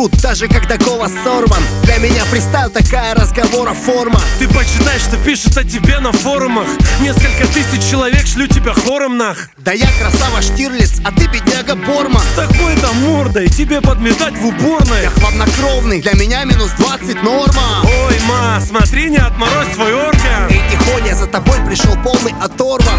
крут, даже когда голос сорван. Для меня фристайл такая разговора форма. Ты почитай, что пишут о тебе на форумах. Несколько тысяч человек шлю тебя хором нах. Да я красава Штирлиц, а ты бедняга Борма. С такой-то мордой тебе подметать в уборной. Я хладнокровный, для меня минус 20 норма. Ой, ма, смотри, не отморозь свой орган. Эй, тихоня, за тобой пришел полный оторва.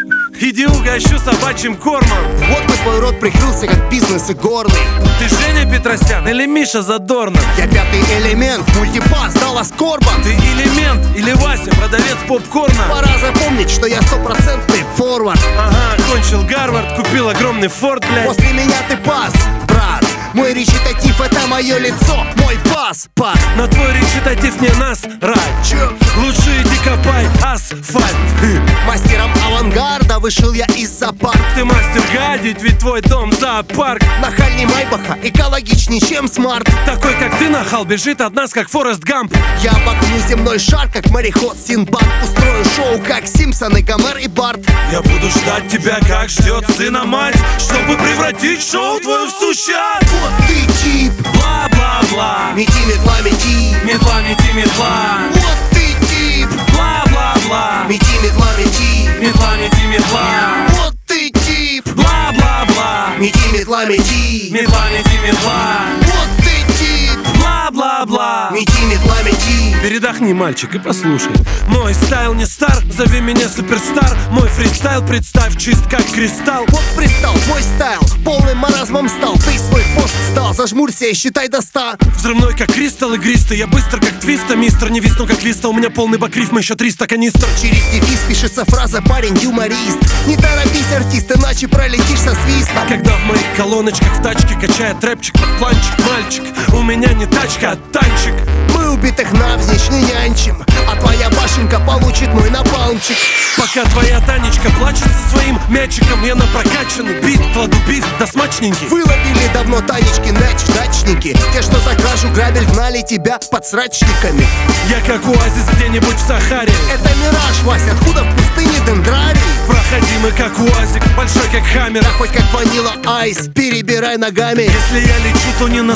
Иди угощу собачьим кормом. Вот бы твой рот прикрылся, как бизнес и горный. Ты Женя Петросян или Миша Задорнов? Я пятый элемент, мультипас, Даллас Корбан. Ты элемент или Вася, продавец попкорна? Пора запомнить, что я стопроцентный форвард. Ага, кончил Гарвард, купил огромный форт, блядь. После меня ты пас, брат. Мой речитатив — это мое лицо, мой пас. На твой речитатив не насрать. Чё? Лучше иди копай асфальт. Мастером авангарда вышел я из-за парк. Ты мастер гадить, ведь твой дом зоопарк. Нахальней Майбаха, экологичней, чем смарт. Такой, как ты, нахал, бежит от нас, как Форест Гамп. Я обогну земной шар, как мореход Синбад. Устрою шоу, как Симпсоны, Гомер и Барт. Я буду ждать тебя, как ждет сына мать, чтобы превратить шоу твое в сущат. Вот ты тип, Бла-бла-бла. мети, метла, мети. Метла, мети, метла. Вот ты тип, Бла-бла-бла. мети, метла, мети. Метла, мети, метла. Вот ты тип, Бла-бла-бла. мети, метла, мети. Метла, мети, метла. Вот ты тип, Бла-бла-бла. мети, метла, мети. Передохни, мальчик, и послушай. Мой стайл не стар, зови меня суперстар. Мой фристайл, представь, чист как кристалл. Вот пристал, твой стайл, полным маразмом стал. Ты свой пост стал, зажмурься и считай до 100. Взрывной, как кристалл игристый. Я быстро, как твиста, мистер. Не висну, как виста. У меня полный бакрифм, еще 300 канистр. Через дефис пишется фраза «парень юморист». Не торопись, артист, иначе пролетишь со свистом. Когда в моих колоночках в тачке качает рэпчик под планчик, мальчик, у меня не тачка, а танчик. Мы убитых навзничь не нянчим, а твоя башенка получит мой напалмчик. Пока твоя Танечка плачет со своим мячиком, я на прокачанный бит кладу бит да смачненький. Выловили давно Танечки дачники. Те, что за кражу грабель, гнали тебя под срачниками. Я как оазис где-нибудь в Сахаре. Это мираж, Вася, откуда в пустыне дендрарий? Проходимый как уазик, большой как хаммер. Да хоть как ванила айс, перебирай ногами. Если я лечу, то не на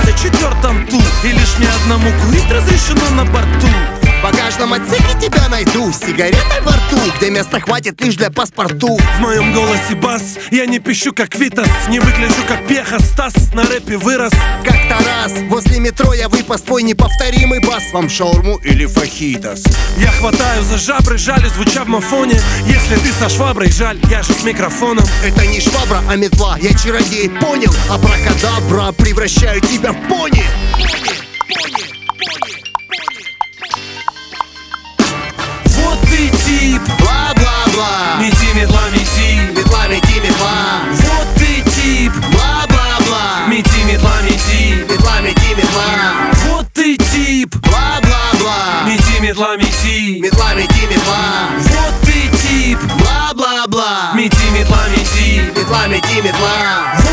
134-м ту. И лишь мне одному курить разрешено на борту. В багажном отсеке тебя найду, с сигаретой во рту, где места хватит лишь для паспорту. В моем голосе бас, я не пищу как Витас. Не выгляжу как Пеха, Стас, на рэпе вырос. Как-то раз возле метро я выпас твой неповторимый бас. Вам шаурму или фахитос? Я хватаю за жабры, жалю, звуча в мафоне. Если ты со шваброй, жаль, я же с микрофоном. Это не швабра, а метла, я чародей, понял? Абракадабра, превращаю тебя в пони. Вот ты тип, Бла-бла-бла, мети, метла, мети. метла, мети, метла. Вот ты тип, Бла-бла-бла, мети, метла, мети. метла, мети, метла. Вот ты тип, Бла-бла-бла, мети, метла, мети. метла, мети, метла. Вот ты тип, Бла-бла-бла, мети, метла, мети. метла, мети, метла.